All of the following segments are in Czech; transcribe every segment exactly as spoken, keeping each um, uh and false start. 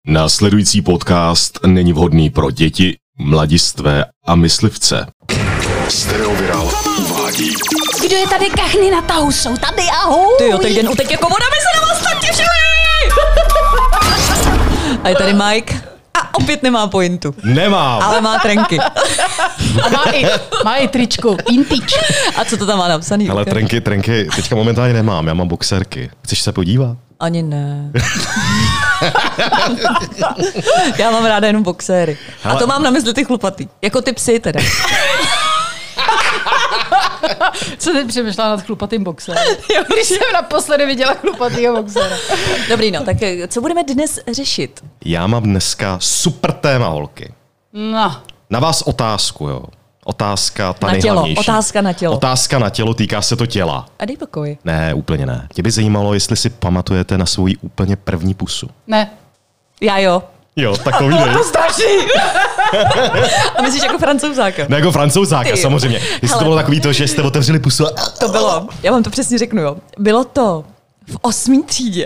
Následující podcast není vhodný pro děti, mladistvé a myslivce. Stereoviral uvádí. Kdo je tady kachny na tahu? Jsou tady, ahoj! Ty jo, teď den utek jako voda, my se na vás tak těšili! A je tady Mike a opět nemá pointu. Nemám. Ale má trenky. A má i, má i tričko, intič. A co to tam má napsaný? Ale trenky, trenky teďka momentálně nemám, já mám boxerky. Chceš se podívat? Ani ne. Já mám ráda jenom boxéry. Hele. A to mám na mysli ty chlupatý. Jako ty psy teda. Co teď přemýšlela nad chlupatým boxerem? Když jsem naposledy viděla chlupatýho boxera. Dobrý, no, tak co budeme dnes řešit? Já mám dneska super téma, holky. No. Na vás otázku, jo. Otázka ta Na tělo, nejhlavnější. otázka na tělo. Otázka na tělo, týká se to těla. A dej pokoj. Ne, úplně ne. Tě by zajímalo, jestli si pamatujete na svoji úplně první pusu. Ne. Já jo. Jo, tak povídej. To strašný. A myslíš jako francouzáka? Ne, jako francouzáka, Ty. samozřejmě. Jestli Hele. to bylo takový to, že jste otevřeli pusu a... To bylo, já vám to přesně řeknu, jo. Bylo to v osmý třídě.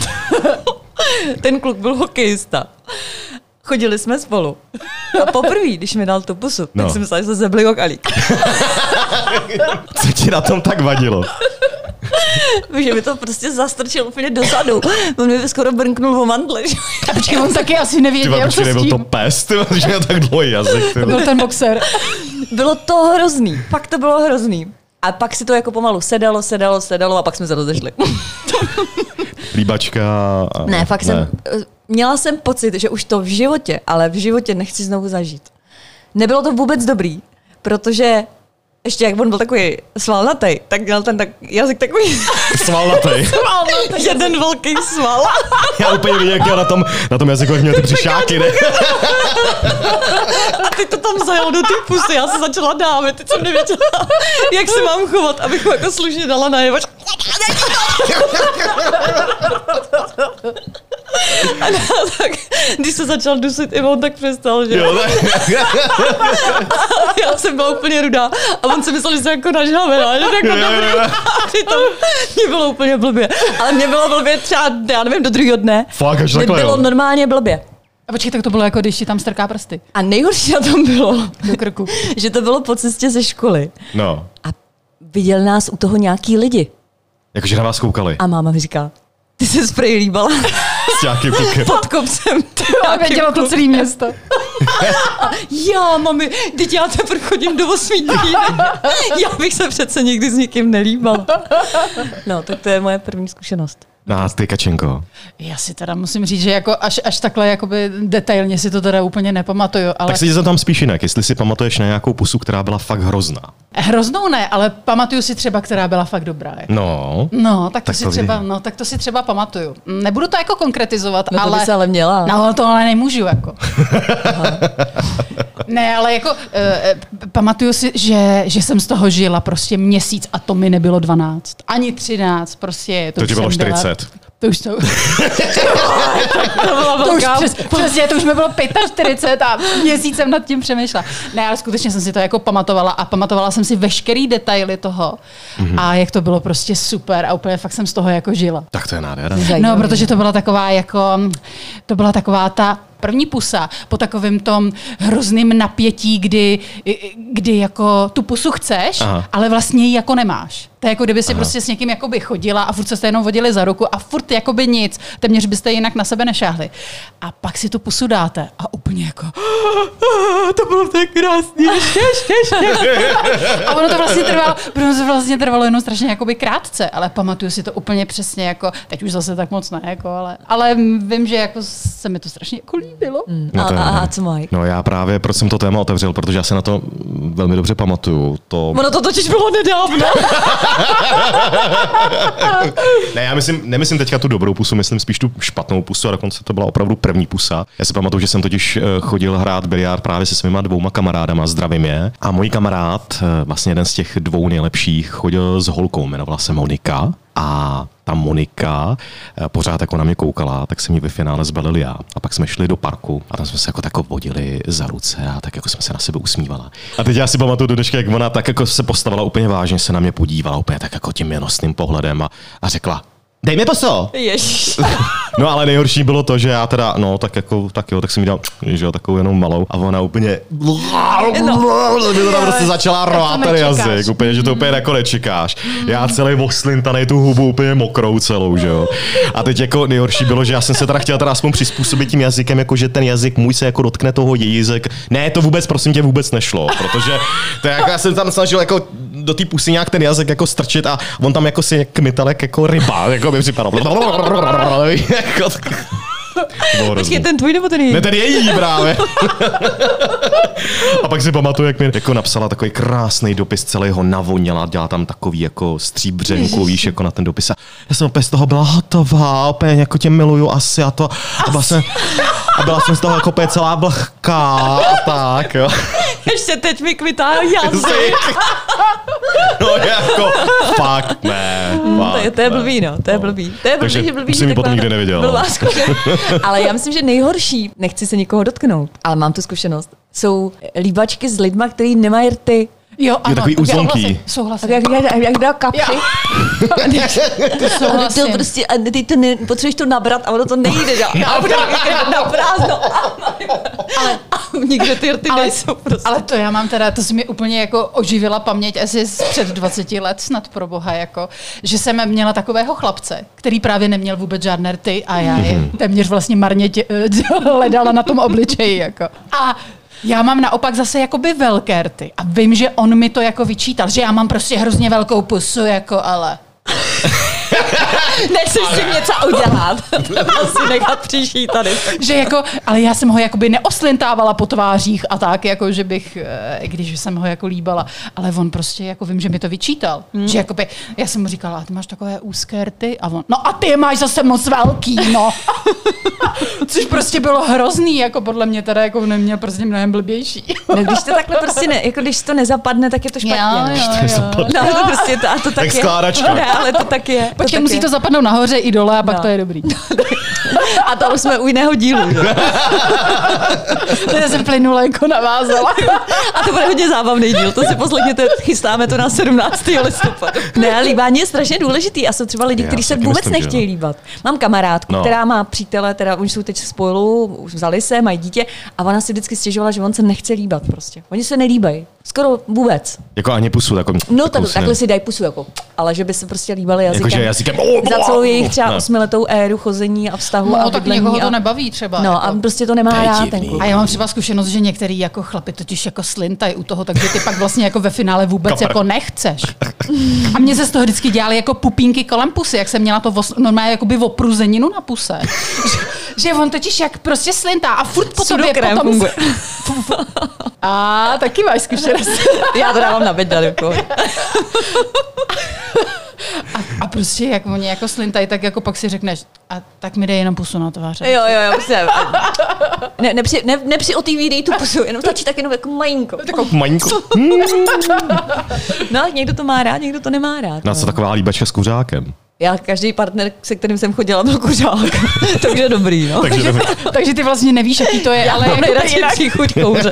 Ten kluk byl hokejista. Chodili jsme spolu. A poprvé, když mi dal tu pusu, No. tak jsem myslela, že se zebli okalík. Co ti na tom tak vadilo? Že mi to prostě zastrčil úplně dozadu. On mi skoro brnknul o mandle. A počkej, on taky asi Ty nevěděl, co počkej, s nebyl to tím. pes, ty že měl tak dlouhý jazyk. Ty. To byl ten boxer. Bylo to hrozný. Fakt to bylo hrozný. A pak si to jako pomalu sedalo, sedalo, sedalo a pak jsme se rozešli. Líbačka... A... Ne, fakt ne. jsem... Měla jsem pocit, že už to v životě, ale v životě nechci znovu zažít. Nebylo to vůbec dobrý, protože ještě jak on byl takový svalnatej, tak měl ten tak, jazyk takový Svalnatej. svalnatej, jeden velký sval. Já úplně vidím, jak já na tom, na tom jazyku, jak měl ty břišáky, ne? A ty to tam zajel do té pusy, já se začala dávat, teď jsem nevěděla, jak se mám chovat, abych ho jako slušně dala najevo. A no, tak, když se začal dusit i on, tak přestal, že? Jo, ne? Já jsem byla úplně rudá a on si myslel, že jsem jako nažhavená, že jako dobrý. A přitom mě bylo úplně blbě. Ale mě bylo blbě třeba, já nevím, do druhého dne. Fakt, až Mě takhle, bylo jo. normálně blbě. A počkej, tak to bylo jako, když ti tam strká prsty A nejhorší na tom bylo, do krku. že to bylo po cestě ze školy. No, A viděl nás u toho nějaký lidi. jakože na vás koukali. A máma mi říká, ty se sprej líbala S nějakým klukem. pod kopcem. A vědělo to celé město. Já, mami, teď já teprve chodím do osmý třídy. Já bych se přece nikdy s nikým nelíbala. No, tak to je moje první zkušenost. No, ty Kačenko. Já si teda musím říct, že jako až, až takhle jakoby detailně si to teda úplně nepamatuju, ale Tak se tě tam spíš jinak, jestli si pamatuješ na nějakou pusu, která byla fakt hrozná. hroznou ne, ale pamatuju si třeba, která byla fakt dobrá. Jako. No. No, tak to, Tak si to třeba, vím. no, tak to si třeba pamatuju. Nebudu to jako konkretizovat, No to ale... by se ale měla. No, to ale nemůžu, jako. Ne, ale jako uh, pamatuju si, že, že jsem z toho žila prostě měsíc a to mi nebylo dvanáct. Ani třináct, prostě. To už ti bylo jsem byla- čtyřicet. To už to... To byla To už velká... přes, přesně, to už mi bylo čtyřicet pět a měsíc jsem nad tím přemýšlela. Ne, ale skutečně jsem si to jako pamatovala a pamatovala jsem si veškerý detaily toho mm-hmm. a jak to bylo prostě super a úplně fakt jsem z toho jako žila. Tak to je nádhera. No, protože to byla taková jako, to byla taková ta první pusa po takovém tom hrozném napětí, kdy, kdy jako tu pusu chceš, Aha. ale vlastně ji jako nemáš. To je jako kdyby si Aha. prostě s někým jakoby chodila a furt jste jenom vodili za ruku a furt jakoby nic. Téměř byste jinak na sebe nešáhli. A pak si tu pusu dáte a úplně jako to bylo tak krásný, ještě, ještě, ještě. A ono to vlastně trvalo, ono to vlastně trvalo jenom strašně jakoby krátce, ale pamatuju si to úplně přesně jako, teď už zase tak moc ne, jako, ale, ale vím, že jako se mi to strašně jako líbilo. Mm. No A, to je a, ono. a co Mike? No já právě, proč jsem to téma otevřel, protože já se na to velmi dobře pamatuju. To... Ono to totiž bylo nedávno. Ne, já myslím, nemyslím teďka tu dobrou pusu, myslím spíš tu špatnou pusu a dokonce to byla opravdu první pusa. Já si pamatuju, že jsem totiž chodil hrát biliard právě se svýma dvouma kamarádama, zdravím je. A můj kamarád, vlastně jeden z těch dvou nejlepších, chodil s holkou, jmenovala se Monika. A ta Monika pořád jako na mě koukala, tak jsem ji ve finále zbalil já. A pak jsme šli do parku a tam jsme se jako tak vodili za ruce a tak jako jsme se na sebe usmívala. A teď já si pamatuju do dneška, jak ona tak jako se postavila úplně vážně, se na mě podívala úplně tak jako tím milostným pohledem a, a řekla: Dej mi pusu! Ježiš. No ale nejhorší bylo to, že já teda, no tak jako, tak jo, tak jsem jí dal, že jo, takovou jenom malou a ona úplně, no. mi to tam prostě začala rvát ten jazyk, úplně, že to úplně jako nečekáš. Já celý oslintanej tu hubu úplně mokrou celou, že jo. A teď jako nejhorší bylo, že já jsem se teda chtěl teda aspoň přizpůsobit tím jazykem, jako že ten jazyk můj se jako dotkne toho její jazyk. Ne, to vůbec, prosím tě, vůbec nešlo, protože to jako, já jsem tam snažil jako do té pusy nějak ten jazyk jako strčit a on tam jako si kmitalek jako ryba, jako by připadal. Počkej, ten tvůj nebo ten její? Ne, ten její právě. A pak si pamatuju, jak mi jako napsala takový krásný dopis, celý ho navoněla, dělala tam takový jako stříbřenku, víš, jako na ten dopis. A já jsem opět z toho byla hotová, opět jako tě miluju asi a to. A byla jsem, a byla jsem z toho jako opět celá vlhká a tak, jo. Ještě teď mi kvitá jazyk. No jako, fakt ne. Fakt to, je, to je blbý, no, to je blbý. To je blbý, Takže že blbý, jsem ji potom nikdy neviděl. Ale já myslím, že nejhorší, nechci se nikoho dotknout, ale mám tu zkušenost, jsou líbačky s lidma, kteří nemají rty. Jo, ano. Je takový uzlonky. Souhlasím. Jak, jak, jak dá kapři. A ty to prostě, a ty to ne, potřebuješ to nabrat a ono to nejde. Já na prázdno. Ale nikde ty rty ale, nejsou prostě. Ale to já mám teda, to si mi úplně jako oživila paměť asi z před dvaceti let snad pro boha, jako, že jsem měla takového chlapce, který právě neměl vůbec žádné rty a já je téměř vlastně marně tě, hledala na tom obličeji. Jako. A já mám naopak zase jakoby velké rty a vím, že on mi to jako vyčítal, že já mám prostě hrozně velkou pusu, jako ale... Nechceš si něco udělat. Asi nechat příští tady. Že jako, ale já jsem ho jakoby neoslintávala po tvářích a tak, jako že bych, když jsem ho jako líbala, ale on prostě jako vím, že mi to vyčítal. Hmm. Že jakoby, já jsem mu říkala, ty máš takové úzké rty a on, no a ty je máš zase moc velký, no. Což prostě bylo hrozný, jako podle mě teda jako neměl prostě mnohem blbější. No, když to takhle prostě ne, jako když to nezapadne, tak je to špatně. Jo, jo, jo. No, to prostě to, a to tak, tak je. Skládačka. Ne, ale to tak je. Počkej, to musí je. to zapadnout nahoře i dole a pak no. to je dobrý. A to už jsme u jiného dílu. Já jsem plynule jako navázala. A to bude hodně zábavný díl, to si poslechněte, chystáme to na sedmnáctého listopadu. Ne, líbání je strašně důležitý a jsou třeba lidi, kteří se vůbec myslím, nechtějí líbat. Mám kamarádku, no. která má přítele, teda už jsou teď spolu, už vzali se, mají dítě a ona si vždycky stěžovala, že on se nechce líbat prostě. Oni se nelíbají. Skoro vůbec. Jako ani pusu, jako, no tak, takhle si dají pusu, jako, ale že by se prostě líbali jazykem. Jakože jazykem. Za celou jejich třeba osmiletou éru chození a vztahu no, a tak bydlení. někoho a... to nebaví třeba. No jako. a prostě to nemá rád. A já mám třeba zkušenost, že některý jako chlapi totiž jako slintají u toho, takže ty pak vlastně jako ve finále vůbec Kapr. jako nechceš. A mě se z toho vždycky dělaly jako pupínky kolem pusy, jak jsem měla to os, normálně jakoby opruzeninu na puse. že, že on totiž jak prostě slintá a furt po tobě potom... A taky máš zkušenost. Já to dávám na bedna, jako. A, a prostě jak oni jako slintají, tak jako pak si řekneš, a tak mi dej jenom pusu na tváře. Jo, jo, jo. Prostě, ne, nepři, ne, nepřiotíví tu pusu, jenom stačí tak jenom jako malinko. Takovou malinko. No, někdo to má rád, někdo to nemá rád. Na co taková líbačka s kuřákem? Já každý partner, se kterým jsem chodila, byl kuřák. Takže dobrý, no. Takže, dobrý. takže ty vlastně nevíš, jaký to je, já ale mám nejradši příchuť kouře.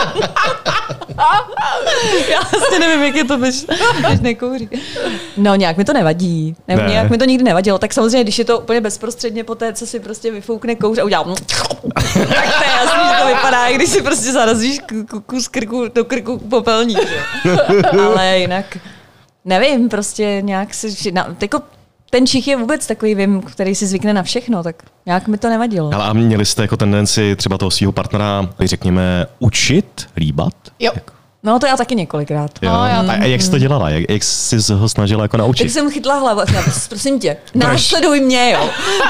Já vlastně nevím, jak je to, když, když nekouří. No nějak mi to nevadí. Ne, ne. Nějak mi to nikdy nevadilo. Tak samozřejmě, když je to úplně bezprostředně po té, co si prostě vyfoukne kouř a udělám tak to je jasný, že to vypadá, když si prostě zarazíš kus krku do krku popelník. Ale jinak nevím, prostě nějak si... Na, jako, ten čich je vůbec takový, vím, který si zvykne na všechno, tak nějak mi to nevadilo. Ale a měli jste jako tendenci třeba toho svého partnera, řekněme, učit líbat? Jo. Jak? No to já taky několikrát. Jo. No, já a jak jsi to dělala? Jak, jak jsi ho snažila jako naučit? Jak jsem chytla hlavu, já, prosím tě, následuj mě, jo.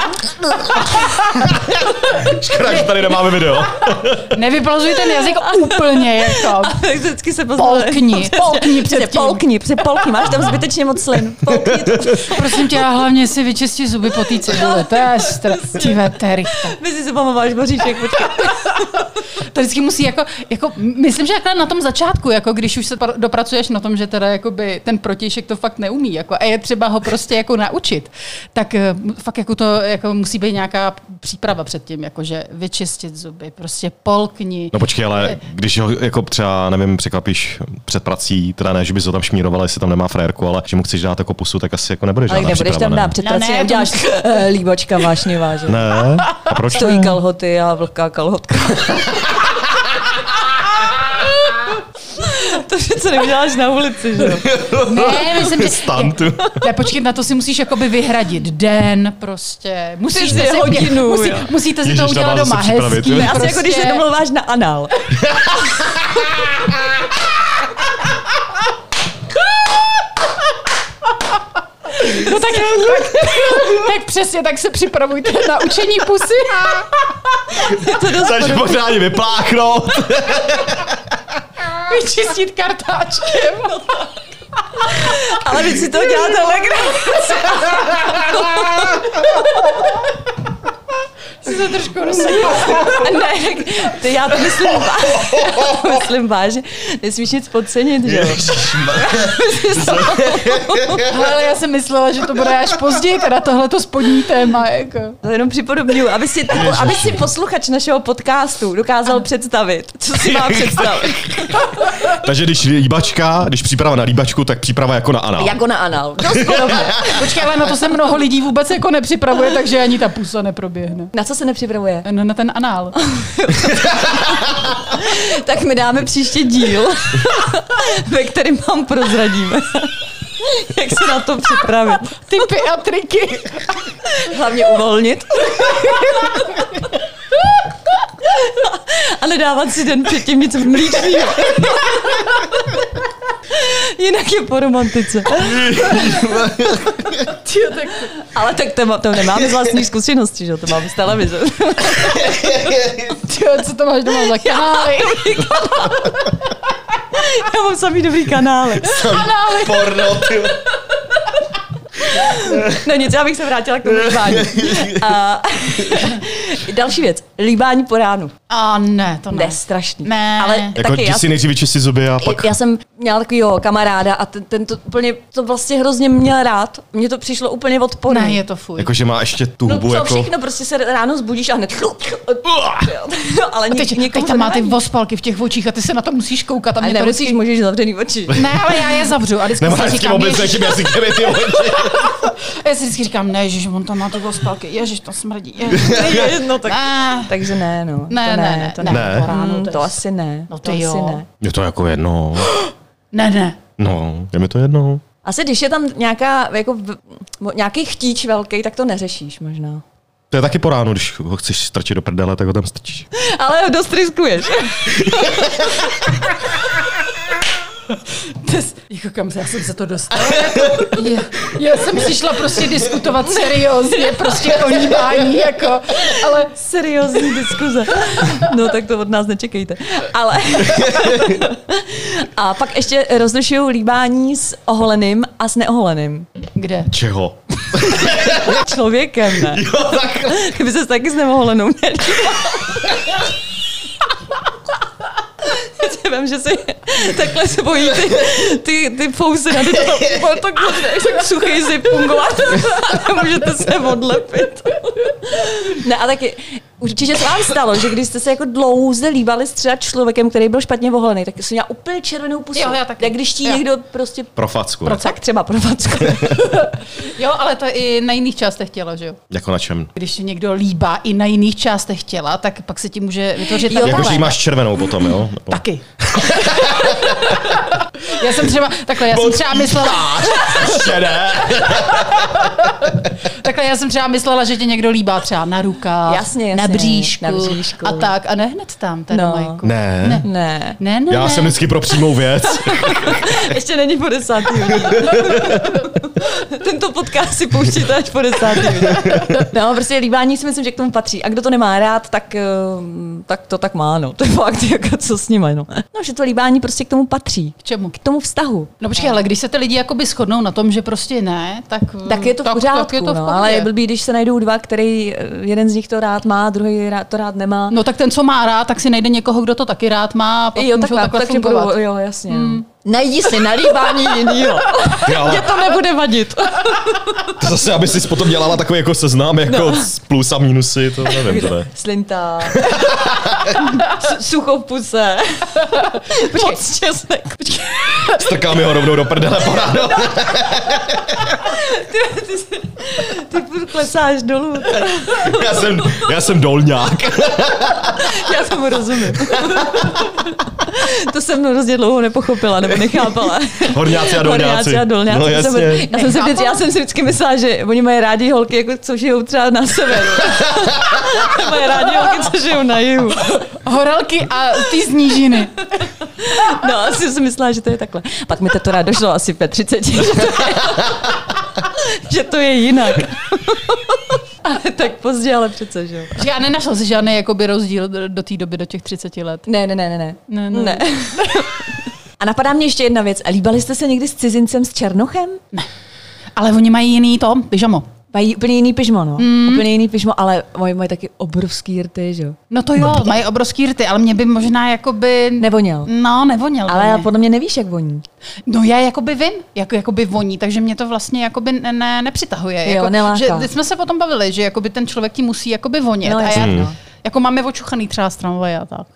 Škoda, že tady nemáme video. Nevyplazuj ten jazyk úplně, jako. Vždycky se poznali. Polkni, polkni předtím. Polkni, polkni, máš tam zbytečně moc slin. Polkni to. Prosím tě, a hlavně si vyčistí zuby po té cibuli. To je strašlivé, to je rychta. Vy si si pamatováš boříček, počkej. To vždycky musí jako, jako, myslím, že na tom začátku, jako když už se dopracuješ na tom, že teda jakoby ten protějšek to fakt neumí, jako, a je třeba ho prostě jako naučit, tak fakt jako to jako musí být nějaká příprava předtím, jako, že že vyčistit zuby, prostě polkni. No počkej, ale když ho jako třeba, nevím, překvapíš před prací, teda ne, že bys ho tam šmírovala, jestli tam nemá frérku, ale že mu chceš dát jako pusu, tak asi jako nebude žádná Ale nebudeš příprava, tam ne? dát před prací, No ne, neuděláš to... líbačka vášnivá, že? Ne? A proč Stojí ne? kalhoty a vlhká kalhotka. To přece neuděláš na ulici, že jo? Ne, myslím, že... Stantu. Ne, počkej, na to si musíš jakoby vyhradit den prostě. Musíš Přesně, si hodinu, musí, jo. musíte si Ježiš, to na udělat vás doma se připravit, hezký. jo. Asi Prostě. jako když se domluváš na anál. No tak, tak, tak přesně, tak se připravujte na učení pusy. Takže pořádně vypláchnout. Vyčistit kartáčkem. Ale vy si to děláte legraci. Si se trošku rozsvědí. Ne, to já to myslím, já to myslím vážně. Nesmíš nic podcenit, že jo? Ale já jsem myslela, že to bude až později, teda tohleto spodní téma. Jako. To jenom připodobňuji, aby si, aby si posluchač našeho podcastu dokázal představit, co si má představit. Takže když líbačka, když příprava na líbačku, tak příprava jako na anál. Jako na anál. Dost podobně. Počkej, ale na to se mnoho lidí vůbec jako nepřipravuje, takže ani ta pusa neproběhne. Na co se nepřipravuje? No, na ten anál. Tak my dáme příště díl, ve kterém vám prozradíme, jak se na to připravit. Typy a triky. Hlavně uvolnit. A nedávat si den předtím nic mlíčného. Jinak je po romantice. Tyjo, tak to... Ale tak to, to nemáme z vlastní zkušenosti, že? To máme z televize. Tyjo, co to máš doma za kanály? Já mám samý dobrý kanály. Kanály. Porno, ty. No nic, já bych se vrátila k tomu líbání. A další věc. Líbání po ránu. A ne, to ne. Ne, strašný. Ne. Ale Jako taky jdi já, si nejdřív vyčistit zuby a pak... já jsem měla takovýho kamaráda a ten, ten to úplně to vlastně hrozně měl rád. Mně to přišlo úplně odporné. Ne, je to fuj. Jakože má ještě tu No hubu co jako... všechno, prostě se ráno zbudíš a hned... No, ale A teď, někomu teď to tam má ty nevadí. vospalky v těch očích a ty se na to musíš koukat. A Ale mě to nemusíš, vždycky... můžeš zavřený oči. Ne, ale já je zavřu a vždycky Nemá si hezký říkám, vůbec ježiš, jakým jazykem je ty oči. a já si vždycky říkám, ne, ježiš, on tam má ty vospalky, ježiš, to smrdí. Ježiš. No, tak... Ne, Takže ne, no. Ne, to ne, ne, ne, to ne. ne. Ne. po ránu, Mm, to to je- asi ne. No to ty asi jo. ne. Je to jako jedno. ne, ne. No, je mi to jedno. Asi když je tam nějaká, jako, v- mo- nějaký chtíč velký, tak to neřešíš možná. To je taky po ránu, když ho chceš strčit do prdele, tak ho tam strčíš. Ale dost riskuješ. Des, jako kam se, já jsem se to dostala. Já, já jsem přišla prostě diskutovat seriózně, prostě o líbání, jako, ale Seriózní diskuze. No tak to od nás nečekejte. Ale... A pak ještě rozlišuju líbání s oholeným a s neoholeným kde? Čeho? člověkem, ne? Jo, takhle. Kdyby ses taky s neoholenou nelíbal. Vím, že si takhle se bojí ty, ty, ty fousy na ty to úplně tak budeš tak suchý zip fungovat a můžete se odlepit. Ne, a taky určitě se vám stalo, že když jste se jako dlouze líbali s třeba člověkem, který byl špatně oholený, tak jsem měla úplně červenou pusu. Jo, já taky. Jak když ti Jo. někdo prostě Pro facku. pro tak třeba pro facku. Jo, ale to i na jiných částech těla, že jo? Jako na čem? Když se někdo líbá i na jiných částech těla, tak pak se ti může vytvořit Jo, takové. Jako, že jí máš červenou potom, jo? Nebo... Taky. Já jsem třeba, takhle, já jsem třeba myslela, Ještě ne. takhle, já jsem třeba myslela, že tě někdo líbá třeba na rukách, Jasně, jasně, na bříšku, na bříšku. a tak, a ne hned tam, teda No. Majku. Ne. Ne. Ne, Ne, ne, Já ne. jsem vždycky pro přímou věc. ještě není po desátý hodině. Tento podcast si pouštíte až po desátý hodině. No, prostě líbání si myslím, že k tomu patří. A kdo to nemá rád, tak, eh, tak to tak má, no. To je fakt, jako co s nimi, no. No, že to líbání prostě k tomu patří. K čemu? K tomu vztahu. No počkej, ale když se ty lidi jakoby shodnou na tom, že prostě ne, tak... Tak je to v tak, pořádku, tak je to v no, pohodě. ale je blbý, když se najdou dva, který eh, jeden z nich to rád má, druhý rád, to rád nemá. No tak ten, co má rád, tak si najde někoho, kdo to taky rád má a pak jo, můžou takhle, takhle takže fungovat. budou, jo, jasně. Hmm. Najdi si nalíbání jinýho. Mně to nebude vadit. To zase, aby jsi potom dělala takový jako seznám, jako no. plus a minusy, to nevím. To ne. Slinta. Sucho v puse. Moc česnek. Strká mi ho rovnou do prdele po ráno. Ty, ty, ty, ty furt klesáš dolů. Já jsem, já jsem dolňák. Já tomu rozumím. To jsem hrozně dlouho nepochopila, nebo nechápala. Horňáci a dolňáci. Horňáci a dolňáci. No, jasně. Jsem, já, jsem si vždycky, já jsem si vždycky myslela, že oni mají rádi holky, jako, co žijou třeba na severu. Mají rádi holky, co žijou na jihu. Horelky a ty z nížiny. No, asi jsem myslela, že to je takhle. Pak mi to rád došlo asi v třiceti, že to je, že to je jinak. Ale tak pozdě, ale přece, že jo. Já nenašla si žádný jakoby rozdíl do, do té doby, do těch třiceti let. Ne, ne, ne, ne, ne. ne, ne. ne. A napadá mě ještě jedna věc. A líbali jste se někdy s cizincem s černochem? Ne. Ale oni mají jiný to, pyžamo. Mají úplně jiný pyžmo, no. Mm. Úplně jiný pyžmo, ale mají, mají taky obrovský rty, že jo. No to jo, mají obrovský rty, ale mě by možná jakoby... Nevoněl. No, nevoněl. Ale já podle mě nevíš, jak voní. No já jakoby vím, jak jakoby voní, takže mě to vlastně jakoby ne, ne, nepřitahuje. Jo, jako, neláká. že, teď jsme se potom bavili, že jakoby ten člověk ti musí jakoby vonět. No, a já, mm. jako máme očuchaný třeba z tramvaje a tak.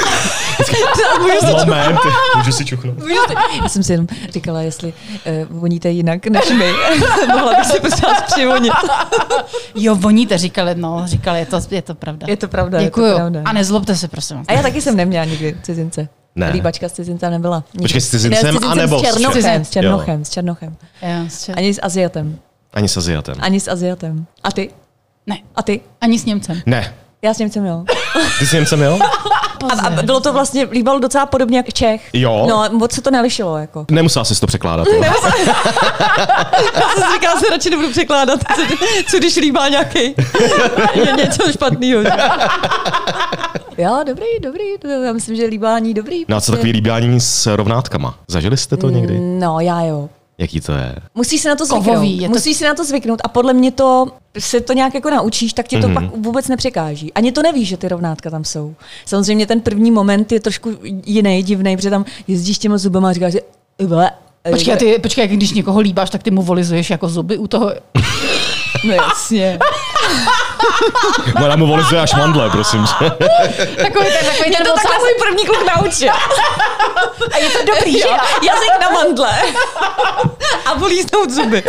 Moment, můžu si čuchnout. Já jsem si jenom říkala, jestli uh, voníte jinak než my. Mohla bych si prostě vás přivonit. Jo, voníte, říkali, no, říkali, je to, je to pravda. Je to pravda, Děkuju. je to pravda. A nezlobte se, prosím. A já taky jsem neměla nikdy cizince. Ne. Líbačka z cizinca nebyla. Nikdy. Počkej, s cizincem, ne, s anebo s černochem, s černochem, jo. s černochem. Jo, s čer... Ani s Aziatem. Ani s Aziatem. Ani s Aziatem. A ty? Ne. A ty? Ani s Němcem. Ne. Já s Němcem, jo. Ty s Němcem, jo? A, a bylo to vlastně, líbalo docela podobně jak Čech. Jo. No, moc se to nelišilo, jako. Nemusela jsi to překládat. Já jsem si říkala, se radši nebudu překládat, co, co když líbá nějaký je něco špatného. Jo, dobrý, dobrý. Já myslím, že líbání dobrý. No a co takový líbání s rovnátkama? Zažili jste to někdy? No, já jo. Jaký to je? Musí se na to Kovový, zvyknout. je to... Musí se na to zvyknout a podle mě to, se to nějak jako naučíš, tak ti to mm-hmm. pak vůbec nepřekáží. Ani to nevíš, že ty rovnátka tam jsou. Samozřejmě ten první moment je trošku jiný, divný, protože tam jezdíš těma zubama a říkáš, že... Počkej, ty, počkej, když někoho líbáš, tak ty mu volizuješ jako zuby u toho... No jasně. Ona mu volizuje až mandle, prosím. Takový ten, takový ten to takhle můj první kluk naučil. A je to dobrý, že? Jazyk na mandle. A volíznout zuby.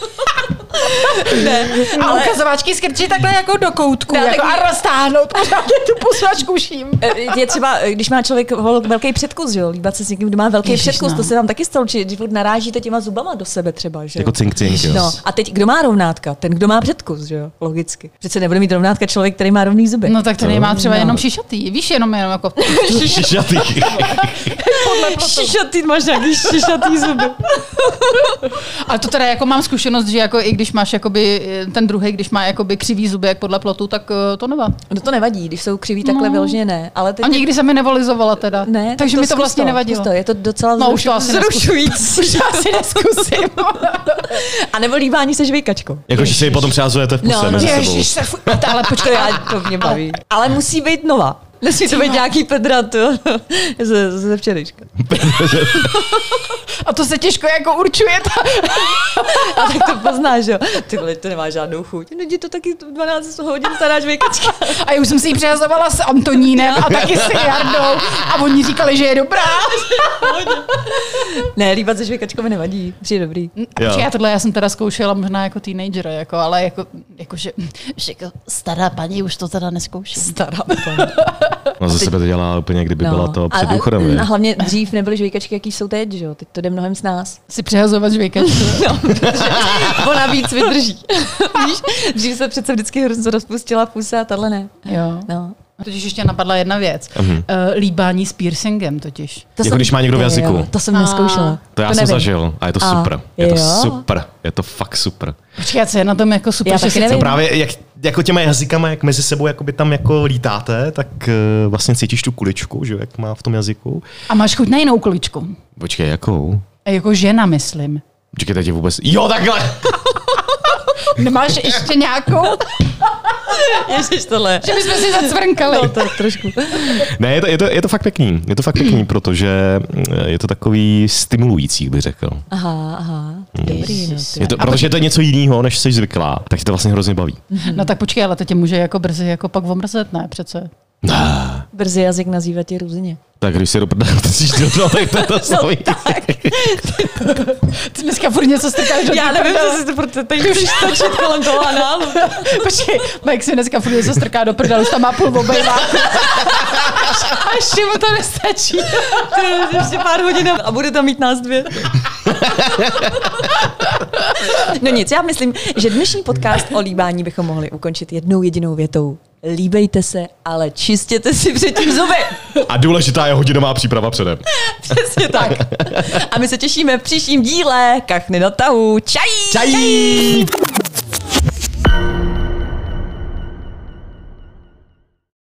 Ne, A ale... ukazováčky skrčí takhle jako do koutku Ne, jako tak- a roztáhnout. Pořádně tu pusačku ším. Je třeba, když má člověk vel- velký předkus, že jo, líbat se s někým, kdo má velký Ježiš, předkus, no. to se vám taky stalo, že furt narážíte těma zubama do sebe třeba, že jo. Jako cink cink, jo. No a teď, kdo má rovnátka? Ten, kdo má předkus, že jo, logicky. Přece nebude mít rovnátka člověk, který má rovný zuby. No tak to nemá třeba No. jenom šišatý. Víš, jenom jenom jako... Šišatý. Šišatý, máš nějaký šišatý zuby. Ale to teda jako mám zkušenost, že jako i když máš jakoby ten druhý, když má jakoby křivý zuby jak podle plotu, tak uh, to nevadí. No to nevadí, když jsou křiví takhle No. vyloženě ne. Ale teď A nikdy se mi nevolizovala teda. ne, tak takže mi to zkus vlastně nevadilo. zkus To, je to docela No, už to asi zrušující. Už to asi neskusím. A nebo líbání se žvejkačkou. Jako, že si ji potom přázujete v puse No, mezi sebou. Ježiš, se fuj. Ale To, počkej, já, to mě baví. Ale, ale musí být nová. Nesmí to být nějaký pedra, to ze, ze včerejška. a to se těžko jako určuje. A tak to poznáš, jo. Ty vole, to nemá žádnou chuť. No, je to taky dvanáct hodin stará žvejkačka. A já už jsem si ji přehazovala s Antonínem a taky s Jardou. A oni říkali, že je dobrá. Ne, líbat se žvejkačkou mi nevadí. Přijde dobrý. Počkej, já tohle já jsem teda zkoušela možná jako teenager, jako, ale jako, jako že, že jako stará paní už to teda neskouším. Stará paní. No zase by to dělala úplně, kdyby No. byla to před A- důchodem. A hlavně dřív nebyly žvejkačky, jaký jsou teď, že jo? Teď to jde mnohem z nás. Si přehazovat žvejkačku. No, protože ona víc vydrží. Víš, dřív se přece vždycky hrozně rozpustila pusa a tahle ne. Jo. No. Totiž ještě napadla jedna věc. Mhm. Uh, líbání s piercingem totiž. To Jako když má někdo v jazyku. Jo, to jsem neskoušela. To já jsem nevím. zažil a je to A, super. Je to jo. super. Je to fakt super. Počkej, co je na tom jako super, Já že taky si nevím. To právě jak, jako těma jazykama, jak mezi sebou jakoby tam jako lítáte, tak uh, vlastně cítíš tu kuličku, že jo, jak má v tom jazyku. A máš chuť na jinou kuličku. Počkej, jakou? A jako žena, myslím. Počkej, teď je vůbec... Jo, takhle! Nemáš ještě nějakou? Ježiš, tohle. Že bychom si zacvrnkali. No, to trošku. Ne, je to, je, to, je to fakt pěkný. Je to fakt pěkný, protože je to takový stimulující, bych řekl. Aha, aha. Dobrý, no. Je to, protože je to něco jiného, než jsi zvyklá, tak tě to vlastně hrozně baví. No tak počkej, ale to tě může jako brzy jako pak omrzet, ne přece. Brzy jazyk nazývat tě různě. Tak když si do prdele vtesíš do toho, tak to je to samý. Ty dneska furt něco strkáš do Já nevím, co jsi to teď už točit kolem toho análu. Počkej, Mike si dneska furt něco strká do prdele, už tam má půl obejváku. A ještě mu to nestačí. Ještě pár hodin a bude tam mít nás dvě. No nic, já myslím, že dnešní podcast o líbání bychom mohli ukončit jednou jedinou větou. Líbejte se, ale čistěte si předtím zuby. A důležitá je hodinová příprava předem. Přesně tak. A my se těšíme v příštím díle Kachny na tahu. Čají! Čají!